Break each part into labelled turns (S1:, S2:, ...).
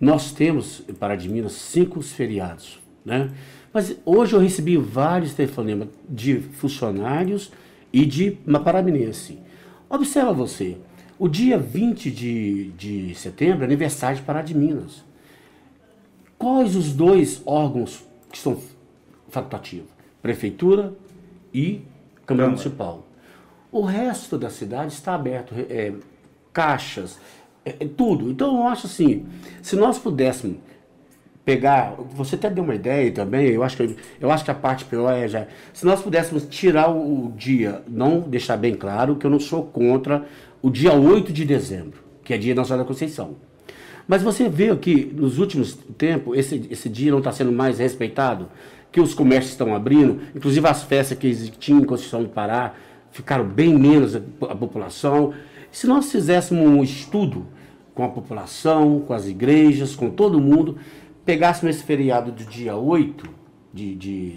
S1: Nós temos, em Pará de Minas, 5 feriados, né? Mas hoje eu recebi vários telefonemas de funcionários e de uma paraminense. Observa você, o dia 20 de setembro é aniversário de Pará de Minas. Quais os dois órgãos que são facultativos? Prefeitura e Câmara Municipal. O resto da cidade está aberto, caixas, tudo. Então eu acho assim, se nós pudéssemos pegar, você até deu uma ideia também, eu acho que a parte pior é já, se nós pudéssemos tirar o dia, não deixar bem claro que eu não sou contra o dia 8 de dezembro, que é dia da Nossa Senhora da Conceição. Mas você vê que nos últimos tempos esse dia não está sendo mais respeitado, que os comércios estão abrindo, inclusive as festas que existiam em Conceição do Pará ficaram bem menos a população. Se nós fizéssemos um estudo com a população, com as igrejas, com todo mundo, pegássemos esse feriado do dia 8 de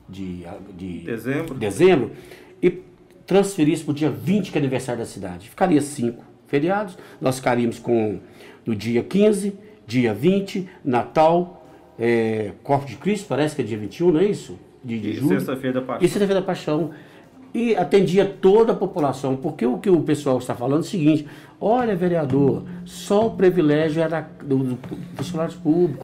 S1: dezembro e transferíssemos para o dia 20, que é aniversário da cidade. Ficaria 5 feriados, nós ficaríamos com no dia 15, dia 20, Natal, Corpus de Cristo, parece que é dia 21, não é isso? De julho.
S2: Sexta-feira da Paixão.
S1: E sexta-feira da Paixão. E atendia toda a população, porque o que o pessoal está falando é o seguinte: olha, vereador, só o privilégio era dos funcionários públicos.